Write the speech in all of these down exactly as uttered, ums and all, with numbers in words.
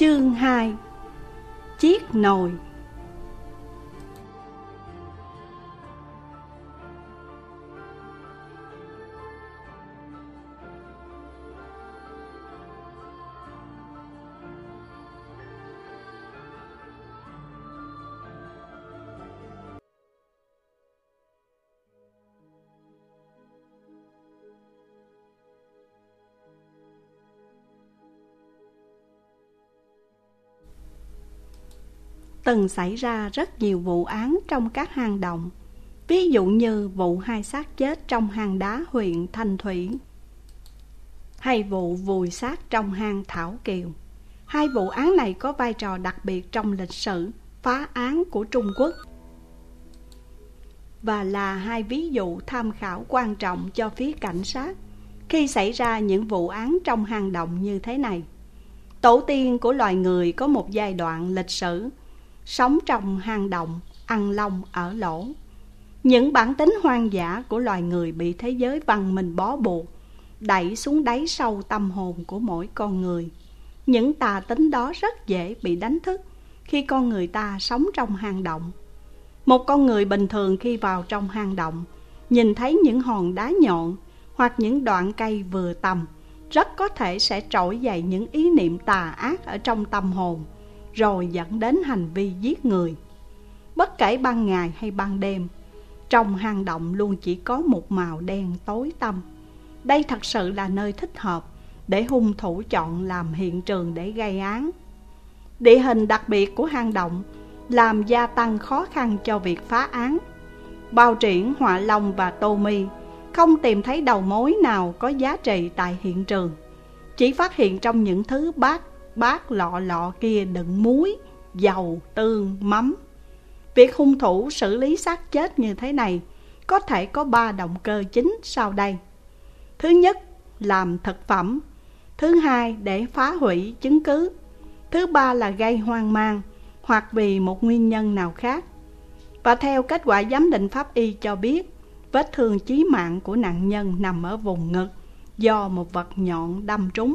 Chương hai. Chiếc nồi. Từng xảy ra rất nhiều vụ án trong các hang động. Ví dụ như vụ hai xác chết trong hang đá huyện Thanh Thủy, hay vụ vùi xác trong hang Thảo Kiều. Hai vụ án này có vai trò đặc biệt trong lịch sử phá án của Trung Quốc, và là hai ví dụ tham khảo quan trọng cho phía cảnh sát khi xảy ra những vụ án trong hang động như thế này. Tổ tiên của loài người có một giai đoạn lịch sử sống trong hang động, ăn lông ở lỗ. Những bản tính hoang dã của loài người bị thế giới văn minh bó buộc, đẩy xuống đáy sâu tâm hồn của mỗi con người. Những tà tính đó rất dễ bị đánh thức khi con người ta sống trong hang động. Một con người bình thường khi vào trong hang động, nhìn thấy những hòn đá nhọn hoặc những đoạn cây vừa tầm, rất có thể sẽ trỗi dậy những ý niệm tà ác ở trong tâm hồn, rồi dẫn đến hành vi giết người. Bất kể ban ngày hay ban đêm, trong hang động luôn chỉ có một màu đen tối tăm. Đây thật sự là nơi thích hợp để hung thủ chọn làm hiện trường để gây án. Địa hình đặc biệt của hang động làm gia tăng khó khăn cho việc phá án. Bao Triển, Họa Long và Tô Mi không tìm thấy đầu mối nào có giá trị tại hiện trường, chỉ phát hiện trong những thứ bát bát lọ lọ kia đựng muối, dầu, tương, mắm. Việc hung thủ xử lý xác chết như thế này có thể có ba động cơ chính sau đây. Thứ nhất, làm thực phẩm. Thứ hai, để phá hủy chứng cứ. Thứ ba là gây hoang mang hoặc vì một nguyên nhân nào khác. Và theo kết quả giám định pháp y cho biết, vết thương chí mạng của nạn nhân nằm ở vùng ngực do một vật nhọn đâm trúng.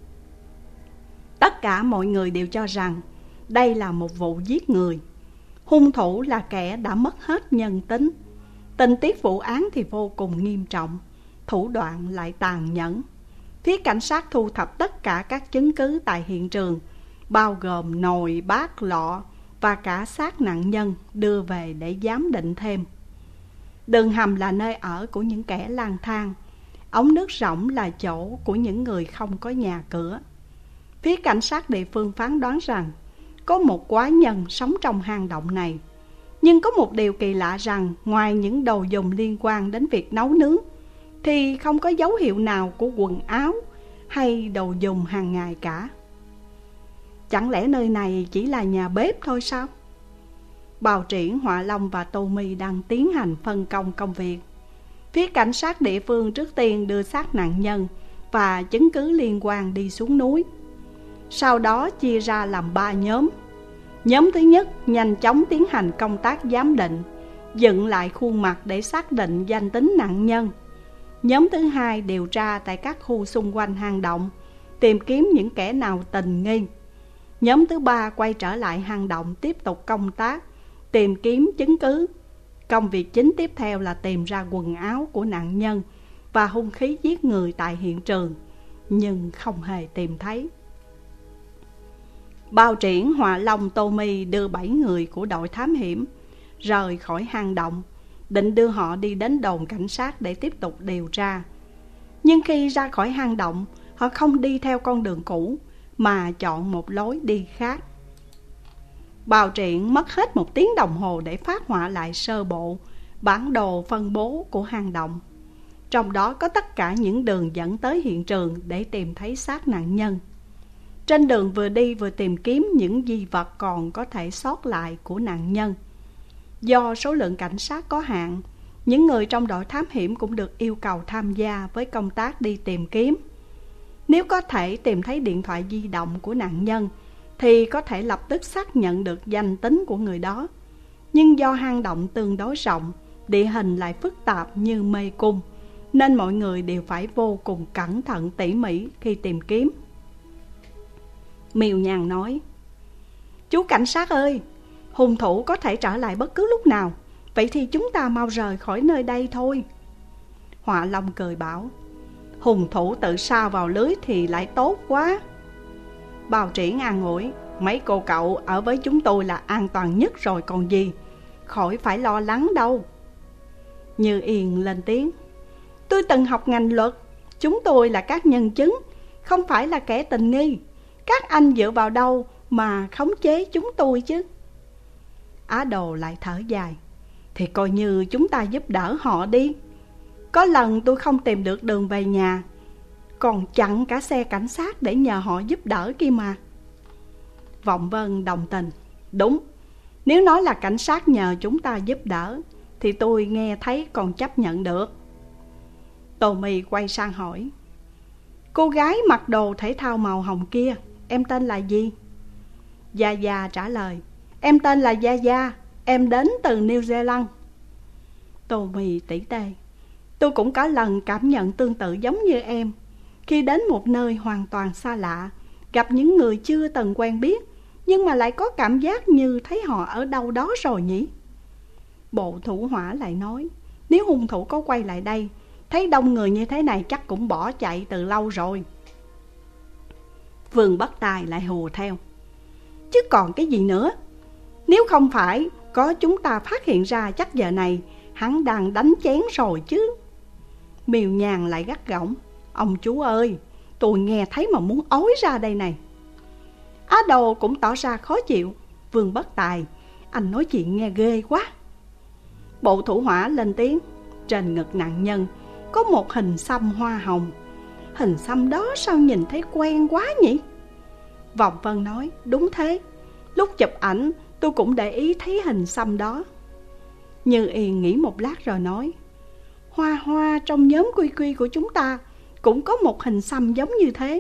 Tất cả mọi người đều cho rằng đây là một vụ giết người. Hung thủ là kẻ đã mất hết nhân tính. Tình tiết vụ án thì vô cùng nghiêm trọng, thủ đoạn lại tàn nhẫn. Phía cảnh sát thu thập tất cả các chứng cứ tại hiện trường, bao gồm nồi, bát, lọ và cả xác nạn nhân, đưa về để giám định thêm. Đường hầm là nơi ở của những kẻ lang thang. Ống nước rỗng là chỗ của những người không có nhà cửa. Phía cảnh sát địa phương phán đoán rằng có một quái nhân sống trong hang động này. Nhưng có một điều kỳ lạ rằng ngoài những đồ dùng liên quan đến việc nấu nướng thì không có dấu hiệu nào của quần áo hay đồ dùng hàng ngày cả. Chẳng lẽ nơi này chỉ là nhà bếp thôi sao? Bào Triển, Họa Long và Tô Mi đang tiến hành phân công công việc. Phía cảnh sát địa phương trước tiên đưa xác nạn nhân và chứng cứ liên quan đi xuống núi. Sau đó chia ra làm ba nhóm. Nhóm thứ nhất nhanh chóng tiến hành công tác giám định, dựng lại khuôn mặt để xác định danh tính nạn nhân. Nhóm thứ hai điều tra tại các khu xung quanh hang động, tìm kiếm những kẻ nào tình nghi. Nhóm thứ ba quay trở lại hang động tiếp tục công tác, tìm kiếm chứng cứ. Công việc chính tiếp theo là tìm ra quần áo của nạn nhân và hung khí giết người tại hiện trường, nhưng không hề tìm thấy. Bao Triển, Họa Long, Tô Mi đưa bảy người của đội thám hiểm rời khỏi hang động, định đưa họ đi đến đồn cảnh sát để tiếp tục điều tra. Nhưng khi ra khỏi hang động, họ không đi theo con đường cũ mà chọn một lối đi khác. Bao Triển mất hết một tiếng đồng hồ để phát họa lại sơ bộ bản đồ phân bố của hang động. Trong đó có tất cả những đường dẫn tới hiện trường để tìm thấy xác nạn nhân. Trên đường vừa đi vừa tìm kiếm những di vật còn có thể sót lại của nạn nhân. Do số lượng cảnh sát có hạn, những người trong đội thám hiểm cũng được yêu cầu tham gia với công tác đi tìm kiếm. Nếu có thể tìm thấy điện thoại di động của nạn nhân thì có thể lập tức xác nhận được danh tính của người đó. Nhưng do hang động tương đối rộng, địa hình lại phức tạp như mê cung, nên mọi người đều phải vô cùng cẩn thận tỉ mỉ khi tìm kiếm. Miêu Nhàn nói: Chú cảnh sát ơi, hung thủ có thể trở lại bất cứ lúc nào, vậy thì chúng ta mau rời khỏi nơi đây thôi. Họa Long cười bảo: Hung thủ tự sa vào lưới thì lại tốt quá. Bào Triển an ủi: Mấy cô cậu ở với chúng tôi là an toàn nhất rồi còn gì, khỏi phải lo lắng đâu. Như Yên lên tiếng: Tôi từng học ngành luật, chúng tôi là các nhân chứng, không phải là kẻ tình nghi. Các anh dựa vào đâu mà khống chế chúng tôi chứ? Á Đồ lại thở dài: Thì coi như chúng ta giúp đỡ họ đi. Có lần tôi không tìm được đường về nhà, còn chặn cả xe cảnh sát để nhờ họ giúp đỡ kia mà. Vọng Vân đồng tình: Đúng, nếu nói là cảnh sát nhờ chúng ta giúp đỡ thì tôi nghe thấy còn chấp nhận được. Tô My quay sang hỏi: Cô gái mặc đồ thể thao màu hồng kia, em tên là gì? Gia Gia trả lời: Em tên là Gia Gia, em đến từ New Zealand. Tô My tỉ tê: Tôi cũng có lần cảm nhận tương tự giống như em. Khi đến một nơi hoàn toàn xa lạ, gặp những người chưa từng quen biết, nhưng mà lại có cảm giác như thấy họ ở đâu đó rồi nhỉ? Bộ thủ hỏa lại nói: Nếu hung thủ có quay lại đây, thấy đông người như thế này chắc cũng bỏ chạy từ lâu rồi. Vương Bất Tài lại hùa theo: Chứ còn cái gì nữa? Nếu không phải có chúng ta phát hiện ra, chắc giờ này hắn đang đánh chén rồi chứ. Miêu Nhàn lại gắt gỏng: Ông chú ơi, tôi nghe thấy mà muốn ói ra đây này. Á Đồ cũng tỏ ra khó chịu: Vương Bất Tài, anh nói chuyện nghe ghê quá. Bộ thủ hỏa lên tiếng: Trên ngực nạn nhân có một hình xăm hoa hồng. Hình xăm đó sao nhìn thấy quen quá nhỉ? Vọng Vân nói: Đúng thế, lúc chụp ảnh tôi cũng để ý thấy hình xăm đó. Như Yên nghĩ một lát rồi nói: Hoa Hoa trong nhóm quy quy của chúng ta cũng có một hình xăm giống như thế.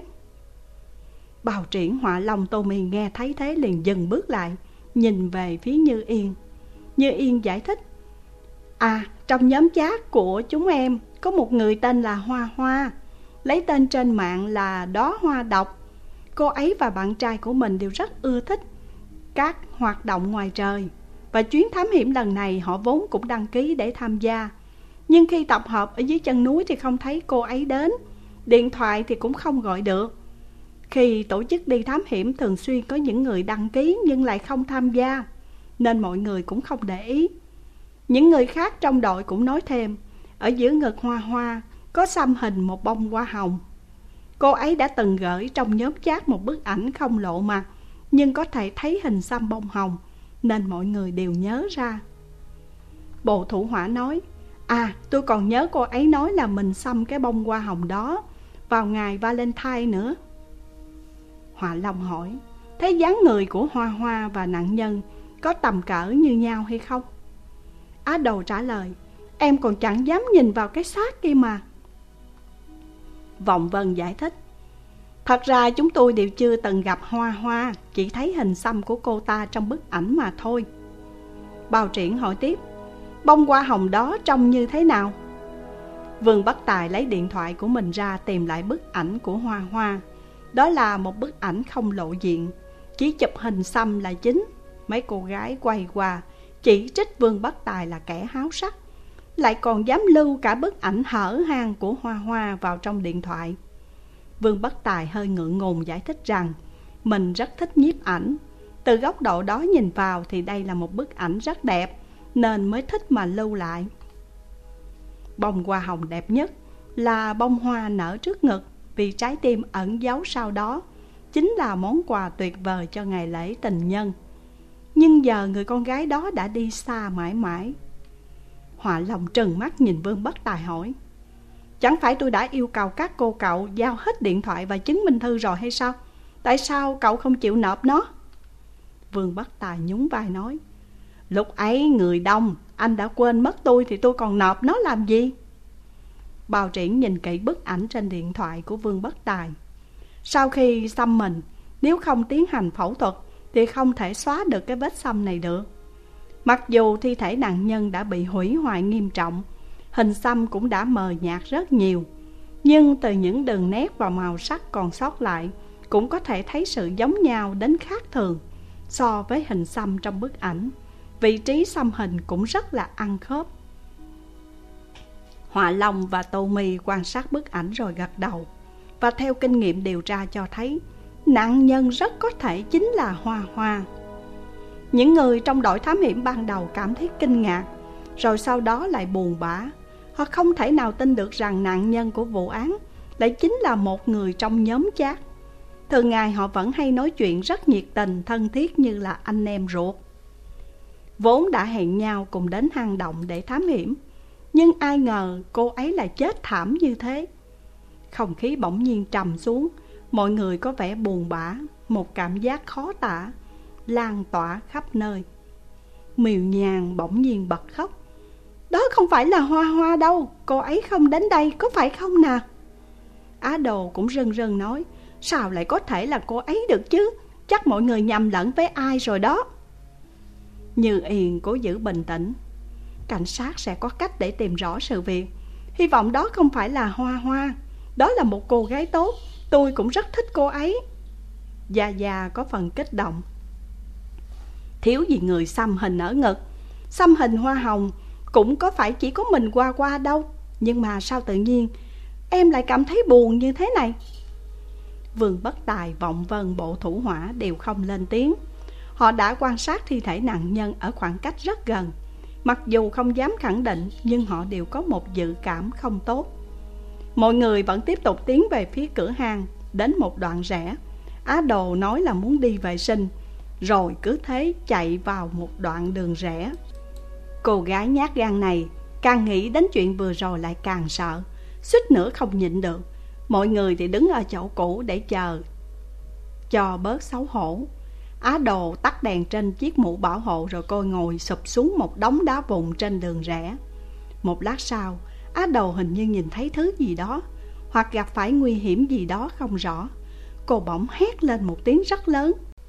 Bào Triển, Họa Long, Tô My nghe thấy thế liền dừng bước lại, nhìn về phía Như Yên. Như Yên giải thích: À, trong nhóm chat của chúng em có một người tên là Hoa Hoa, lấy tên trên mạng là Đóa Hoa Độc. Cô ấy và bạn trai của mình đều rất ưa thích các hoạt động ngoài trời, và chuyến thám hiểm lần này họ vốn cũng đăng ký để tham gia. Nhưng khi tập hợp ở dưới chân núi thì không thấy cô ấy đến, điện thoại thì cũng không gọi được. Khi tổ chức đi thám hiểm thường xuyên có những người đăng ký nhưng lại không tham gia, nên mọi người cũng không để ý. Những người khác trong đội cũng nói thêm, ở giữa ngực Hoa Hoa có xăm hình một bông hoa hồng. Cô ấy đã từng gửi trong nhóm chat một bức ảnh không lộ mặt, nhưng có thể thấy hình xăm bông hồng, nên mọi người đều nhớ ra. Bộ thủ hỏa nói: À, tôi còn nhớ cô ấy nói là mình xăm cái bông hoa hồng đó vào ngày Valentine nữa. Họa Long hỏi: Thế dáng người của Hoa Hoa và nạn nhân có tầm cỡ như nhau hay không? Á Đầu trả lời: Em còn chẳng dám nhìn vào cái xác kia mà. Vọng Vân giải thích: Thật ra chúng tôi đều chưa từng gặp Hoa Hoa, chỉ thấy hình xăm của cô ta trong bức ảnh mà thôi. Bào Triển hỏi tiếp: Bông hoa hồng đó trông như thế nào? Vương Bất Tài lấy điện thoại của mình ra tìm lại bức ảnh của Hoa Hoa. Đó là một bức ảnh không lộ diện, chỉ chụp hình xăm là chính. Mấy cô gái quay qua chỉ trích Vương Bất Tài là kẻ háo sắc, lại còn dám lưu cả bức ảnh hở hang của Hoa Hoa vào trong điện thoại. Vương Bất Tài hơi ngượng ngùng giải thích rằng mình rất thích nhiếp ảnh. Từ góc độ đó nhìn vào thì đây là một bức ảnh rất đẹp, nên mới thích mà lưu lại. Bông hoa hồng đẹp nhất là bông hoa nở trước ngực, vì trái tim ẩn giấu sau đó chính là món quà tuyệt vời cho ngày lễ tình nhân. Nhưng giờ người con gái đó đã đi xa mãi mãi. Họa Long trừng mắt nhìn Vương Bất Tài hỏi: Chẳng phải tôi đã yêu cầu các cô cậu giao hết điện thoại và chứng minh thư rồi hay sao? Tại sao cậu không chịu nộp nó? Vương Bất Tài nhún vai nói: Lúc ấy người đông, anh đã quên mất tôi thì tôi còn nộp nó làm gì? Bào Triển nhìn kỹ bức ảnh trên điện thoại của Vương Bất Tài. Sau khi xăm mình, nếu không tiến hành phẫu thuật thì không thể xóa được cái vết xăm này được. Mặc dù thi thể nạn nhân đã bị hủy hoại nghiêm trọng, hình xăm cũng đã mờ nhạt rất nhiều, nhưng từ những đường nét và màu sắc còn sót lại cũng có thể thấy sự giống nhau đến khác thường so với hình xăm trong bức ảnh. Vị trí xăm hình cũng rất là ăn khớp. Họa Long và Tô My quan sát bức ảnh rồi gật đầu. Và theo kinh nghiệm điều tra cho thấy, nạn nhân rất có thể chính là Hoa Hoa. Những người trong đội thám hiểm ban đầu cảm thấy kinh ngạc, rồi sau đó lại buồn bã. Họ không thể nào tin được rằng nạn nhân của vụ án lại chính là một người trong nhóm chat. Thường ngày họ vẫn hay nói chuyện rất nhiệt tình, thân thiết như là anh em ruột. Vốn đã hẹn nhau cùng đến hang động để thám hiểm, nhưng ai ngờ cô ấy lại chết thảm như thế. Không khí bỗng nhiên trầm xuống, mọi người có vẻ buồn bã, một cảm giác khó tả lan tỏa khắp nơi. Miều Nhàn bỗng nhiên bật khóc. Đó không phải là Hoa Hoa đâu, cô ấy không đến đây, có phải không nào? Á Đồ cũng rưng rưng nói, sao lại có thể là cô ấy được chứ, chắc mọi người nhầm lẫn với ai rồi đó. Như Yên cố giữ bình tĩnh. Cảnh sát sẽ có cách để tìm rõ sự việc. Hy vọng đó không phải là Hoa Hoa. Đó là một cô gái tốt, tôi cũng rất thích cô ấy. Gia Gia có phần kích động. Thiếu gì người xăm hình ở ngực. Xăm hình hoa hồng cũng có phải chỉ có mình Hoa Hoa đâu. Nhưng mà sao tự nhiên em lại cảm thấy buồn như thế này? Vương Bất Tài, Vọng Vân, Bộ Thủ Hỏa đều không lên tiếng. Họ đã quan sát thi thể nạn nhân ở khoảng cách rất gần. Mặc dù không dám khẳng định, nhưng họ đều có một dự cảm không tốt. Mọi người vẫn tiếp tục tiến về phía cửa hang. Đến một đoạn rẽ, Á Đồ nói là muốn đi vệ sinh, rồi cứ thế chạy vào một đoạn đường rẽ. Cô gái nhát gan này càng nghĩ đến chuyện vừa rồi lại càng sợ, suýt nữa không nhịn được. Mọi người thì đứng ở chỗ cũ để chờ cho bớt xấu hổ. Á Đồ tắt đèn trên chiếc mũ bảo hộ, rồi cô ngồi sụp xuống một đống đá vụn trên đường rẽ. Một lát sau, Á Đồ hình như nhìn thấy thứ gì đó, hoặc gặp phải nguy hiểm gì đó không rõ. Cô bỗng hét lên một tiếng rất lớn.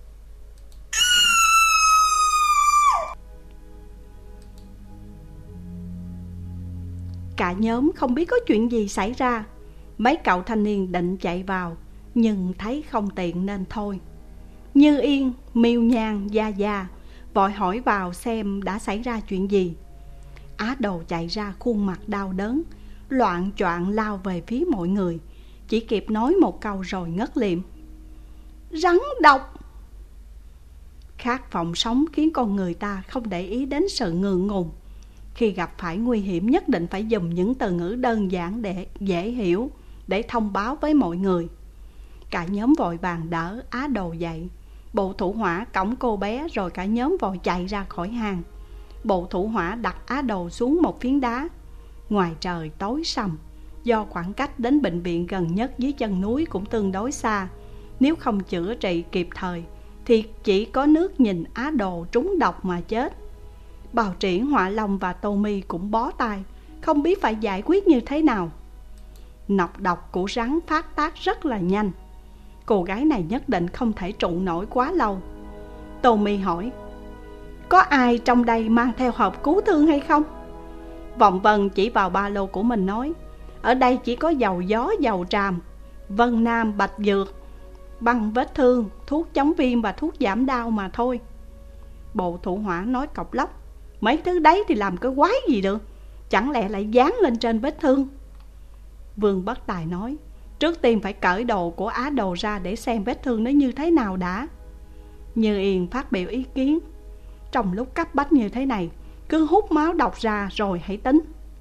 Cả nhóm không biết có chuyện gì xảy ra. Mấy cậu thanh niên định chạy vào, nhưng thấy không tiện nên thôi. Như Yên, Miêu Nhan, Gia Gia vội hỏi vào xem đã xảy ra chuyện gì. Á Đồ chạy ra khuôn mặt đau đớn, loạng choạng lao về phía mọi người, chỉ kịp nói một câu rồi ngất liệm. Rắn độc! Khát vọng sống khiến con người ta không để ý đến sự ngượng ngùng. Khi gặp phải nguy hiểm nhất định phải dùng những từ ngữ đơn giản để dễ hiểu, để thông báo với mọi người. Cả nhóm vội vàng đỡ Á Đồ dậy. Bộ Thủ Hỏa cõng cô bé, rồi cả nhóm vội chạy ra khỏi hang. Bộ Thủ Hỏa đặt Á Đồ xuống một phiến đá. Ngoài trời tối sầm, do khoảng cách đến bệnh viện gần nhất dưới chân núi cũng tương đối xa. Nếu không chữa trị kịp thời thì chỉ có nước nhìn Á Đồ trúng độc mà chết. Bào Triển, Họa Long và Tô My cũng bó tay, không biết phải giải quyết như thế nào. Nọc độc của rắn phát tác rất là nhanh. Cô gái này nhất định không thể trụ nổi quá lâu. Tô My hỏi, có ai trong đây mang theo hộp cứu thương hay không? Vọng Vân chỉ vào ba lô của mình nói, ở đây chỉ có dầu gió, dầu tràm, Vân Nam, Bạch Dược, băng vết thương, thuốc chống viêm và thuốc giảm đau mà thôi. Bộ Thủ Hỏa nói cộc lốc, mấy thứ đấy thì làm cái quái gì được, chẳng lẽ lại dán lên trên vết thương? Vương Bất Tài nói, trước tiên phải cởi đồ của Á Đồ ra để xem vết thương nó như thế nào đã. Như Yên phát biểu ý kiến, trong lúc cấp bách như thế này, cứ hút máu độc ra rồi hãy tính.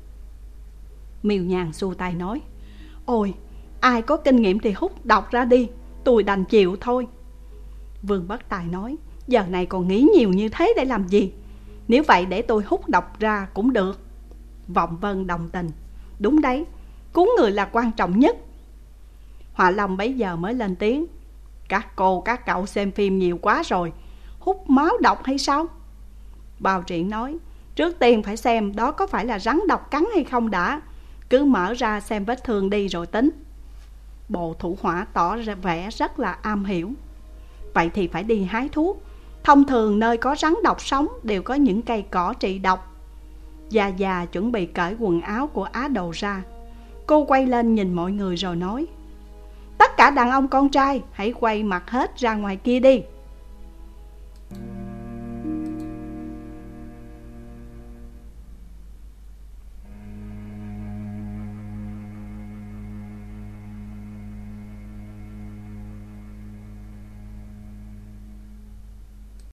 Miêu Nhàn xua tay nói, ôi, ai có kinh nghiệm thì hút độc ra đi, tôi đành chịu thôi. Vương Bất Tài nói, giờ này còn nghĩ nhiều như thế để làm gì? Nếu vậy để tôi hút độc ra cũng được. Vọng Vân đồng tình, đúng đấy, cứu người là quan trọng nhất. Họa Long bấy giờ mới lên tiếng, các cô các cậu xem phim nhiều quá rồi, hút máu độc hay sao? Bào Triển nói, trước tiên phải xem đó có phải là rắn độc cắn hay không đã, cứ mở ra xem vết thương đi rồi tính. Bộ Thủ Hỏa tỏ ra vẻ rất là am hiểu, vậy thì phải đi hái thuốc. Thông thường nơi có rắn độc sống đều có những cây cỏ trị độc. Gia Gia chuẩn bị cởi quần áo của Á Đồ ra. Cô quay lên nhìn mọi người rồi nói, Tất cả đàn ông con trai hãy quay mặt hết ra ngoài kia đi.